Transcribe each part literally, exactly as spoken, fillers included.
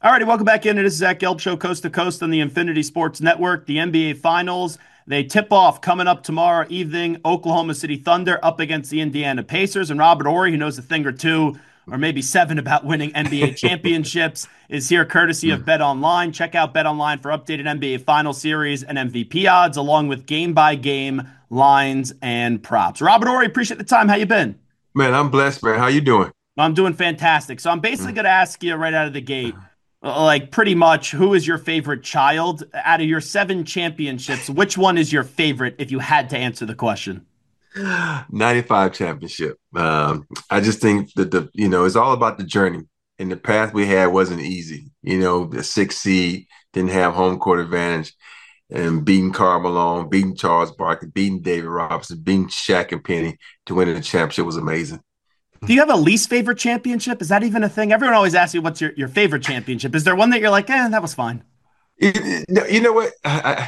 Alrighty, welcome back in. It is Zach Gelb Show, coast to coast on the Infinity Sports Network. The N B A Finals, they tip off coming up tomorrow evening. Oklahoma City Thunder up against the Indiana Pacers. And Robert Ory, who knows a thing or two, or maybe seven about winning N B A championships, is here courtesy of Bet Online. Check out Bet Online for updated N B A Final Series and M V P odds, along with game-by-game lines and props. Robert Ory, appreciate the time. How you been? Man, I'm blessed, man. How you doing? I'm doing fantastic. So I'm basically going to ask you right out of the gate, uh, like pretty much, who is your favorite child out of your seven championships? Which one is your favorite if you had to answer the question? ninety-five championship. Um, I just think that the, you know, it's all about the journey. And the path we had wasn't easy. You know, the sixth seed didn't have home court advantage. And beating Karl Malone, beating Charles Barkley, beating David Robinson, beating Shaq and Penny to win the championship was amazing. Do you have a least favorite championship? Is that even a thing? Everyone always asks you what's your, your favorite championship. Is there one that you're like, eh, that was fine? It, it- you know what? I,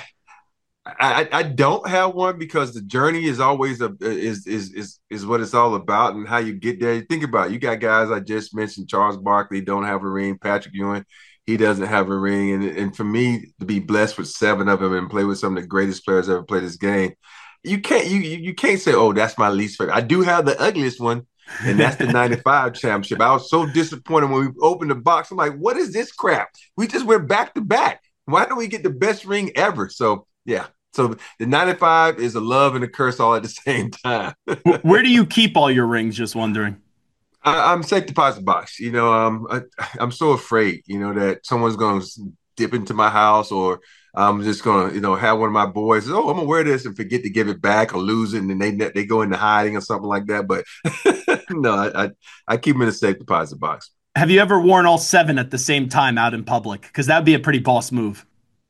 I I don't have one because the journey is always a is is is is what it's all about and how you get there. You think about it. You got guys I just mentioned, Charles Barkley don't have a ring, Patrick Ewing, he doesn't have a ring, and and for me to be blessed with seven of them and play with some of the greatest players ever played this game, you can't you you you can't say, oh, that's my least favorite. I do have the ugliest one, and that's the ninety-five championship. I was so disappointed when we opened the box. I'm like, what is this crap? We just went back to back. Why don't we get the best ring ever? So yeah. So the ninety-five is a love and a curse all at the same time. Where do you keep all your rings? Just wondering. I, I'm safe deposit box. You know, um, I, I'm so afraid, you know, that someone's going to dip into my house or I'm just going to, you know, have one of my boys, oh, I'm going to wear this and forget to give it back or lose it. And then they they go into hiding or something like that. But no, I, I, I keep them in a safe deposit box. Have you ever worn all seven at the same time out in public? Because that would be a pretty boss move.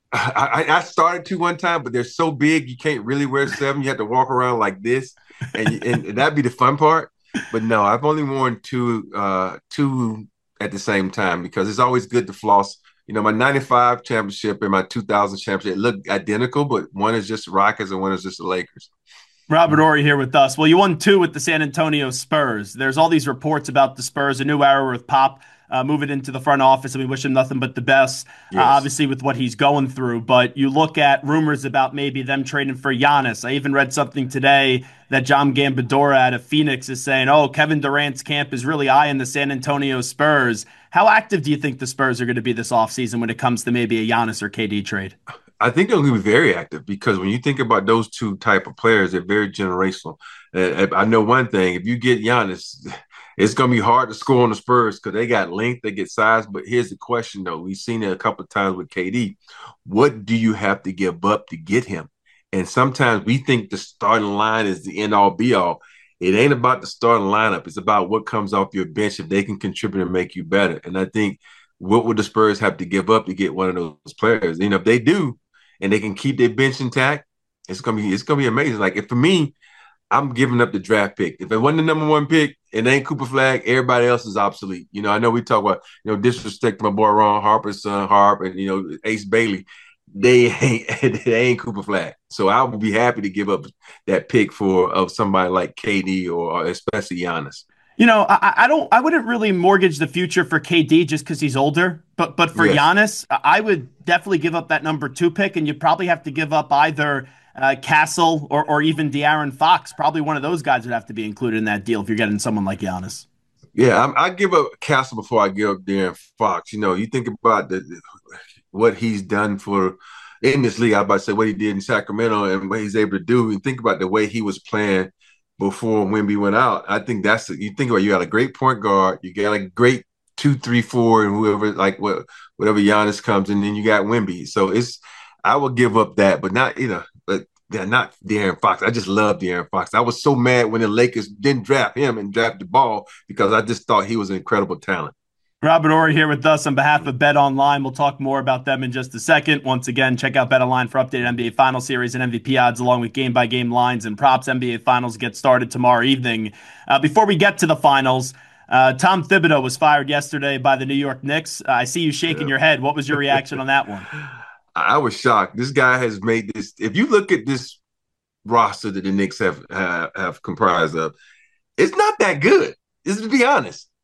I, I started to one time, but they're so big you can't really wear seven. You have to walk around like this, and and, and that'd be the fun part. But no, I've only worn two uh two at the same time because it's always good to floss. You know, my ninety-five championship and my two thousand championship look identical, but one is just the Rockets and one is just the Lakers. Robert Ory here with us. Well, you won two with the San Antonio Spurs. There's all these reports about the Spurs, a new era with Pop uh, moving into the front office, and we wish him nothing but the best, uh, Yes. obviously, with what he's going through. But you look at rumors about maybe them trading for Giannis. I even read something today that John Gambadora out of Phoenix is saying, oh, Kevin Durant's camp is really eyeing the San Antonio Spurs. How active do you think the Spurs are going to be this offseason when it comes to maybe a Giannis or K D trade? I think they're going to be very active because when you think about those two type of players, they're very generational. Uh, I know one thing: if you get Giannis, it's going to be hard to score on the Spurs because they got length, they get size. But here's the question, though: we've seen it a couple of times with K D. What do you have to give up to get him? And sometimes we think the starting line is the end all be all. It ain't about the starting lineup; it's about what comes off your bench if they can contribute and make you better. And I think what would the Spurs have to give up to get one of those players? You know, if they do and they can keep their bench intact, it's gonna be it's gonna be amazing. Like if for me, I'm giving up the draft pick. If it wasn't the number one pick, it ain't Cooper Flag. Everybody else is obsolete. You know, I know we talk about you know disrespect to my boy Ron Harper's son Harp and you know Ace Bailey. They ain't they ain't Cooper Flag. So I would be happy to give up that pick for of somebody like K D or, or especially Giannis. You know, I, I don't, I wouldn't really mortgage the future for K D just because he's older, but but for Yes. Giannis, I would definitely give up that number two pick, and you probably have to give up either uh, Castle or or even De'Aaron Fox. Probably one of those guys would have to be included in that deal if you're getting someone like Giannis. Yeah, I, I give up Castle before I give up Darren Fox. You know, you think about the, what he's done for in this league. I about to say what he did in Sacramento and what he's able to do. And think about the way he was playing before Wemby went out. I think that's you think about you got a great point guard, you got a great two, three, four, and whoever like what whatever Giannis comes, and then you got Wemby. So it's I would give up that, but not you know, but yeah, not De'Aaron Fox. I just love De'Aaron Fox. I was so mad when the Lakers didn't draft him and draft the ball because I just thought he was an incredible talent. Robert Ory here with us on behalf of Bet Online. We'll talk more about them in just a second. Once again, check out Bet Online for updated N B A Final Series and M V P odds, along with game-by-game lines and props. N B A Finals get started tomorrow evening. Uh, before we get to the finals, uh, Tom Thibodeau was fired yesterday by the New York Knicks. Uh, I see you shaking Yeah. your head. What was your reaction on that one? I was shocked. This guy has made this. If you look at this roster that the Knicks have have, have comprised of, it's not that good. Just to be honest.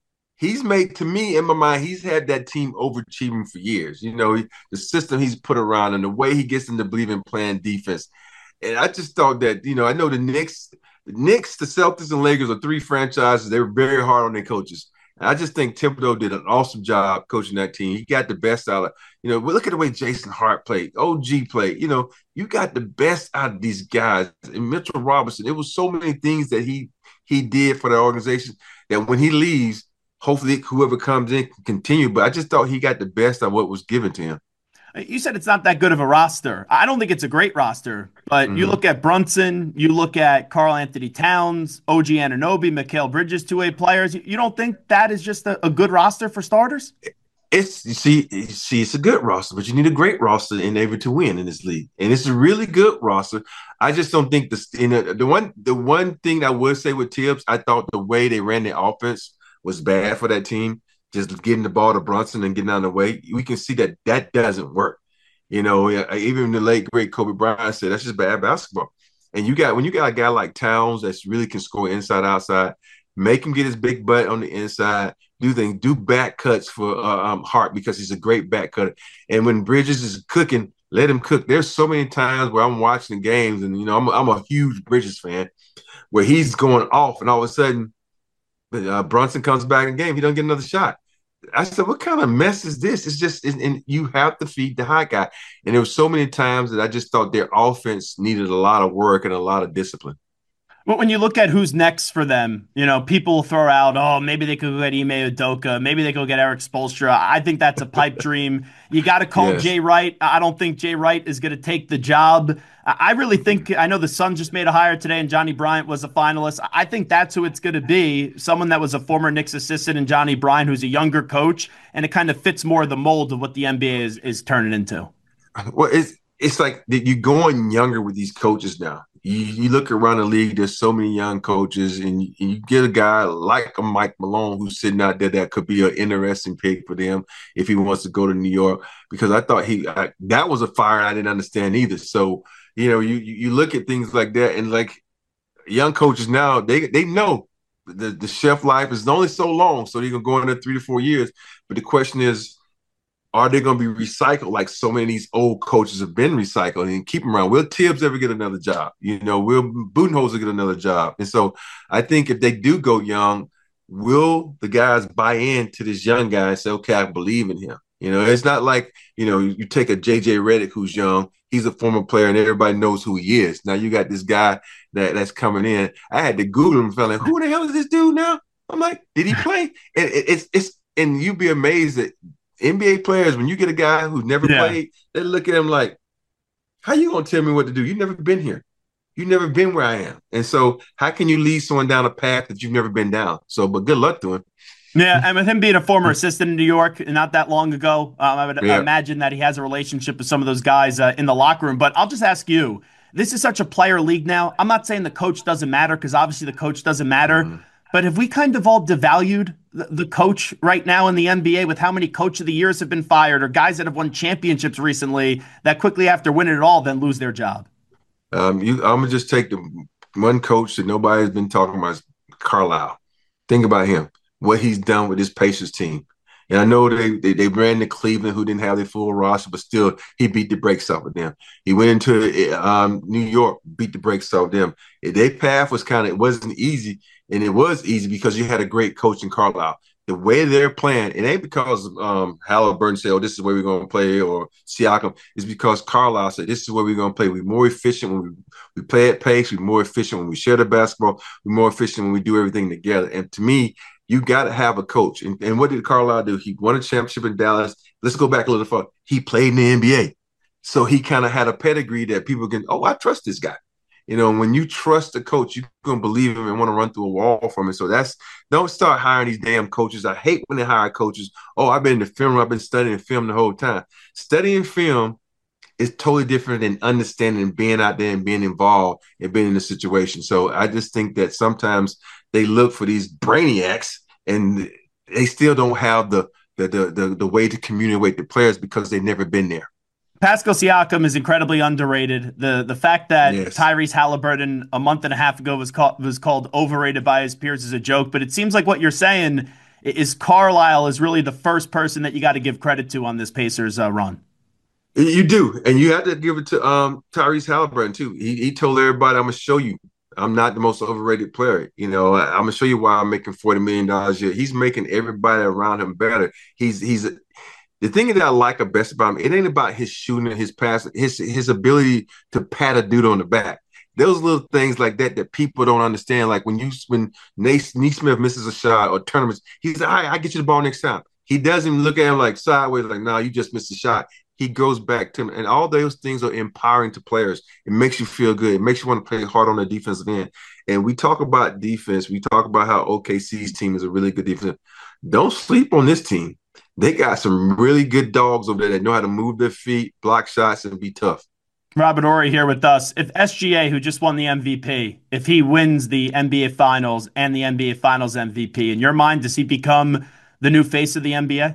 he's made, to me, in my mind, he's had that team overachieving for years. You know, the system he's put around and the way he gets them to believe in playing defense. And I just thought that, you know, I know the Knicks, the Knicks, the Celtics, and Lakers are three franchises. They're very hard on their coaches. And I just think Thibodeau did an awesome job coaching that team. He got the best out of, you know, look at the way Jason Hart played, O G played. You know, you got the best out of these guys. And Mitchell Robinson, it was so many things that he he did for the organization that when he leaves, hopefully whoever comes in can continue. But I just thought he got the best of what was given to him. You said it's not that good of a roster. I don't think it's a great roster, but you Mm-hmm. look at Brunson, you look at Karl Anthony Towns, O G Anunoby, Mikal Bridges, two-way players. You don't think that is just a, a good roster for starters? It's you see, you see, it's a good roster, but you need a great roster in order to win in this league, and it's a really good roster. I just don't think the you know, the one the one thing I would say with Tibbs, I thought the way they ran the offense was bad for that team. Just getting the ball to Brunson and getting out of the way, we can see that that doesn't work. You know, yeah, even the late great Kobe Bryant said that's just bad basketball. And you got when you got a guy like Towns that's really can score inside outside, make him get his big butt on the inside, do things, do back cuts for uh, um, Hart because he's a great back cutter. And when Bridges is cooking, let him cook. There's so many times where I'm watching the games, and you know I'm a, I'm a huge Bridges fan, where he's going off, and all of a sudden uh, Brunson comes back in the game, he don't get another shot. I said, what kind of mess is this? It's just, and, and you have to feed the hot guy. And there were so many times that I just thought their offense needed a lot of work and a lot of discipline. But when you look at who's next for them, you know, people throw out, oh, maybe they could go get Ime Udoka, maybe they could go get Eric Spoelstra. I think that's a pipe dream. You got to call Yes. Jay Wright. I don't think Jay Wright is going to take the job. I I really think, I know the Suns just made a hire today and Johnny Bryant was a finalist. I think that's who it's going to be. Someone that was a former Knicks assistant and Johnny Bryant, who's a younger coach, and it kind of fits more the mold of what the N B A is, is turning into. Well, it's it's like that you're going younger with these coaches now. You, you look around the league, there's so many young coaches, and you, you get a guy like a Mike Malone who's sitting out there that could be an interesting pick for them if he wants to go to New York. Because I thought he I, that was a fire I didn't understand either. So you know, you you look at things like that, and like young coaches now, they they know the the shelf life is only so long, so they're gonna go into three to four years. But the question is, are they going to be recycled like so many of these old coaches have been recycled and keep them around? Will Tibbs ever get another job? You know, will Budenholzer get another job? And so I think if they do go young, will the guys buy into this young guy and say, okay, I believe in him? You know, it's not like, you know, you take a J J Redick who's young, he's a former player and everybody knows who he is. Now you got this guy that, that's coming in. I had to Google him and felt like, who the hell is this dude now? I'm like, did he play? And it, it's, it's, and you'd be amazed that N B A players, when you get a guy who's never Yeah. played, they look at him like, how you going to tell me what to do? You've never been here. You've never been where I am. And so how can you lead someone down a path that you've never been down? So, but good luck to him. Yeah, and with him being a former assistant in New York not that long ago, um, I would Yeah. imagine that he has a relationship with some of those guys uh, in the locker room. But I'll just ask you, this is such a player league now. I'm not saying the coach doesn't matter because obviously the coach doesn't matter. Mhm. But have we kind of all devalued the, the coach right now in the N B A with how many coach of the years have been fired or guys that have won championships recently that quickly after winning it all then lose their job? Um, you, I'm going to just take the one coach that nobody's been talking about is Carlisle. Think about him, what he's done with his Pacers team. And I know they, they they ran to Cleveland, who didn't have their full roster, but still he beat the brakes off of them. He went into um, New York, beat the brakes off of them. Their path was kind of, it wasn't easy, and it was easy because you had a great coach in Carlisle. The way they're playing, it ain't because um, Halliburton said, oh, this is where we're going to play, or Siakam. It's because Carlisle said, this is where we're going to play. We're more efficient when we, we play at pace. We're more efficient when we share the basketball. We're more efficient when we do everything together. And to me, you got to have a coach. And, and what did Carlisle do? He won a championship in Dallas. Let's go back a little further. He played in the N B A. So he kind of had a pedigree that people can, oh, I trust this guy. You know, when you trust a coach, you're going to believe him and want to run through a wall from him. So that's, don't start hiring these damn coaches. I hate when they hire coaches. Oh, I've been in the film. I've been studying film the whole time. Studying film is totally different than understanding and being out there and being involved and being in the situation. So I just think that sometimes they look for these brainiacs and they still don't have the the the the, the way to communicate with the players because they've never been there. Pascal Siakam is incredibly underrated. The the fact that Yes. Tyrese Halliburton a month and a half ago was called was called overrated by his peers is a joke, but it seems like what you're saying is Carlisle is really the first person that you got to give credit to on this Pacers uh, run. You do, and you have to give it to um, Tyrese Halliburton too. He, he told everybody, "I'm gonna show you, I'm not the most overrated player. You know, I, I'm gonna show you why I'm making forty million dollars a year." He's making everybody around him better. He's he's the thing that I like the best about him. It ain't about his shooting, his pass, his his ability to pat a dude on the back. Those little things like that that people don't understand. Like when you when Nesmith misses a shot or tournaments, he's like, "All right, I get you the ball next time." He doesn't look at him like sideways, like, "No, nah, you just missed a shot." He goes back to him. And all those things are empowering to players. It makes you feel good. It makes you want to play hard on the defensive end. And we talk about defense. We talk about how O K C's team is a really good defense. Don't sleep on this team. They got some really good dogs over there that know how to move their feet, block shots, and be tough. Robert Horry here with us. If S G A, who just won the M V P, if he wins the N B A Finals and the N B A Finals M V P, in your mind, does he become the new face of the N B A?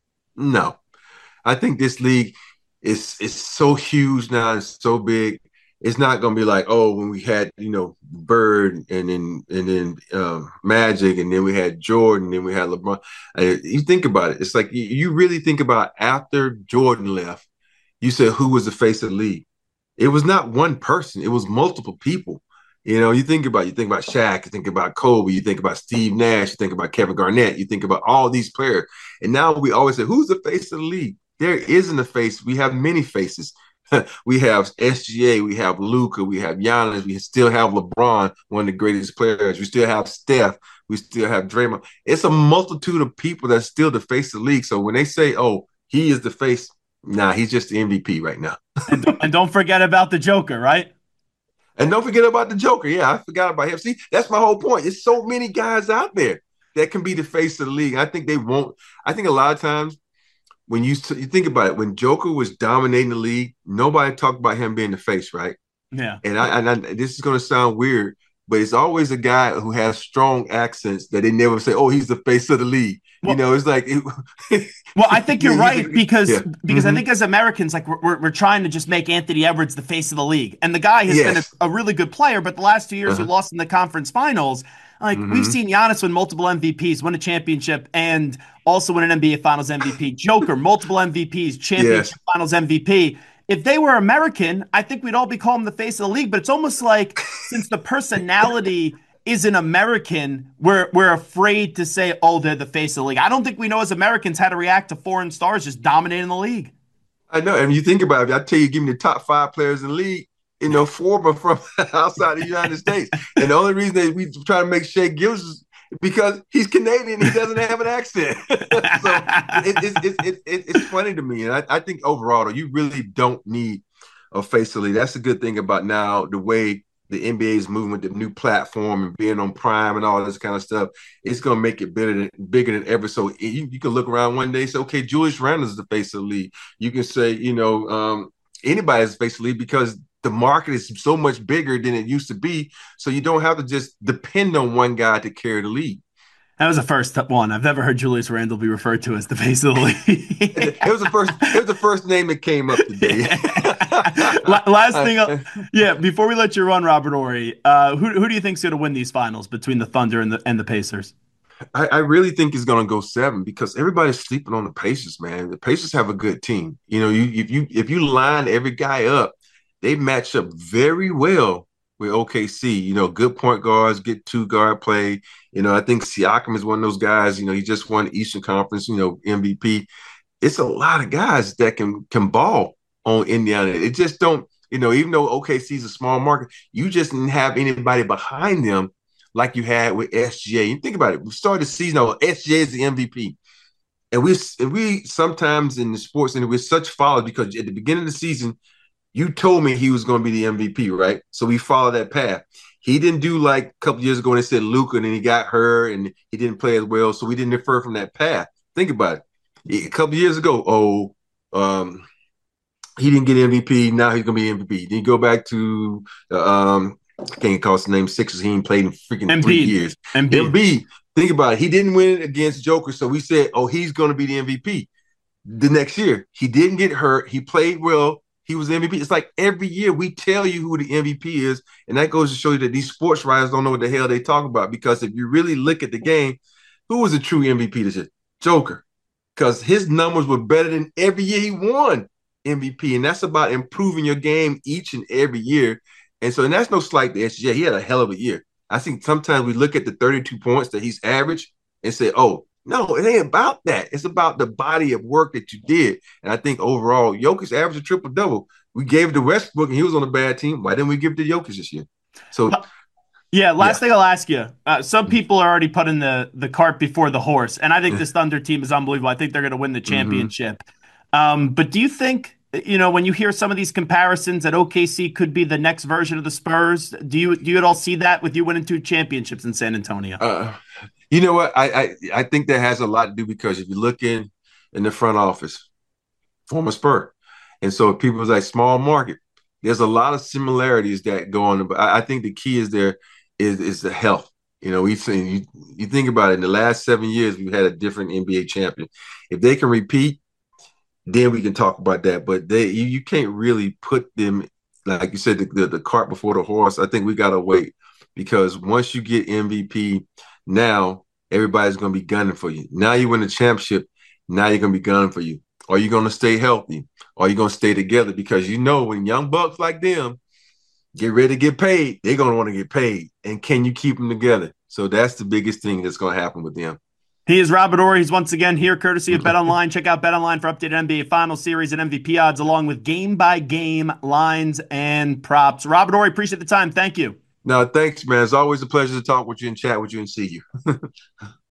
No. I think this league is is so huge now and so big. It's not going to be like, oh, when we had, you know, Bird and then and then um, Magic, and then we had Jordan, and then we had LeBron. Uh, you think about it. It's like you, you really think about after Jordan left, you said who was the face of the league? It was not one person. It was multiple people. You know, you think about you think about Shaq, you think about Kobe, you think about Steve Nash, you think about Kevin Garnett, you think about all these players. And now we always say, who's the face of the league? There isn't a face. We have many faces. We have S G A, we have Luka, we have Giannis, we still have LeBron, one of the greatest players. We still have Steph, we still have Draymond. It's a multitude of people that's still the face of the league. So when they say, oh, he is the face, nah, he's just the M V P right now. and, and don't forget about the Joker, right? And don't forget about the Joker. Yeah, I forgot about him. See, that's my whole point. There's so many guys out there that can be the face of the league. I think they won't. I think a lot of times, when you, you think about it, when Joker was dominating the league, nobody talked about him being the face, right? Yeah. And I, and I, this is going to sound weird, but it's always a guy who has strong accents that they never say, "Oh, he's the face of the league." Well, you know, it's like. It, well, I think you're right because yeah. because mm-hmm. I think as Americans, like we're we're trying to just make Anthony Edwards the face of the league, and the guy has yes. been a, a really good player, but the last two years uh-huh. he lost in the conference finals. Like mm-hmm. we've seen Giannis win multiple M V Ps, win a championship, and also win an N B A Finals M V P. Joker, multiple M V Ps, championship yes. Finals M V P. If they were American, I think we'd all be calling them the face of the league. But it's almost like since the personality isn't American, we're we're afraid to say, oh, they're the face of the league. I don't think we know as Americans how to react to foreign stars just dominating the league. I know. And you think about it, I tell you, give me the top five players in the league. You know, four are from outside the United States. And the only reason that we try to make Shea Gilgeous is because he's Canadian. He doesn't have an accent. So it, it, it, it, it, it's funny to me. And I, I think overall, though, you really don't need a face of the league. That's the good thing about now, the way the N B A is moving with the new platform and being on Prime and all this kind of stuff. It's going to make it bigger than, bigger than ever. So you, you can look around one day and say, okay, Julius Randle is the face of the league. You can say, you know, um, anybody's the face of the league because the market is so much bigger than it used to be. So you don't have to just depend on one guy to carry the league. That was the first one. I've never heard Julius Randle be referred to as the face of the league. it was the first. It was the first name that came up today. Last thing, I'll, yeah. Before we let you run, Robert Horry, uh, who who do you think's going to win these finals between the Thunder and the and the Pacers? I, I really think it's going to go seven because everybody's sleeping on the Pacers, man. The Pacers have a good team. You know, you if you if you line every guy up, they match up very well with O K C. You know, good point guards, get two guard play. You know, I think Siakam is one of those guys. You know, he just won Eastern Conference, you know, M V P. It's a lot of guys that can can ball on Indiana. It just don't, you know, even though O K C is a small market, you just didn't have anybody behind them like you had with S G A. You think about it. We started the season, oh, S G A is the M V P. And we, and we sometimes in the sports, and we're such followers because at the beginning of the season, you told me he was going to be the M V P, right? So we followed that path. He didn't do like a couple years ago when they said Luka and then he got hurt and he didn't play as well. So we didn't defer from that path. Think about it. A couple years ago, oh, um, he didn't get M V P. Now he's going to be M V P. Then you go back to, uh, um, I can't call his name Sixers. He ain't played in freaking Embiid. three years. Embiid. Embiid. Think about it. He didn't win against Joker. So we said, oh, he's going to be the M V P. The next year, he didn't get hurt. He played well. He was the M V P. It's like every year we tell you who the M V P is, and that goes to show you that these sports writers don't know what the hell they talk about. Because if you really look at the game, Who was the true M V P this year? Joker. Because his numbers were better than every year he won M V P. And that's about improving your game each and every year. And so, and that's no slight to S G A. He had a hell of a year. I think sometimes we look at the thirty-two points that he's averaged and say, oh, no, it ain't about that. It's about the body of work that you did. And I think overall, Jokic averaged a triple double. We gave it to Westbrook and he was on a bad team. Why didn't we give it to Jokic this year? So, yeah, last yeah. thing I'll ask you. Uh, some people are already putting the, the cart before the horse, and I think this Thunder team is unbelievable. I think they're going to win the Mm-hmm. championship. Um, but do you think, you know, when you hear some of these comparisons that O K C could be the next version of the Spurs, do you do you at all see that with you winning two championships in San Antonio? Uh, you know what? I, I I think that has a lot to do because if you look in in the front office, former Spur, and so people like small market, there's a lot of similarities that go on. But I, I think the key is there is is the health. You know, we've seen you, you think about it in the last seven years, we've had a different N B A champion. If they can repeat, then we can talk about that. But they you, you can't really put them like you said the, the, the cart before the horse. I think we gotta wait because once you get M V P, now everybody's gonna be gunning for you. Now you win the championship, now you're gonna be gunning for you. Are you gonna stay healthy? Are you gonna stay together? Because you know when young bucks like them get ready to get paid, they're gonna want to get paid. And can you keep them together? So that's the biggest thing that's gonna happen with them. He is Robert Horry. He's once again here, courtesy of BetOnline. Check out BetOnline for updated N B A Finals series and M V P odds, along with game-by-game lines and props. Robert Horry, appreciate the time. Thank you. No, thanks, man. It's always a pleasure to talk with you and chat with you and see you.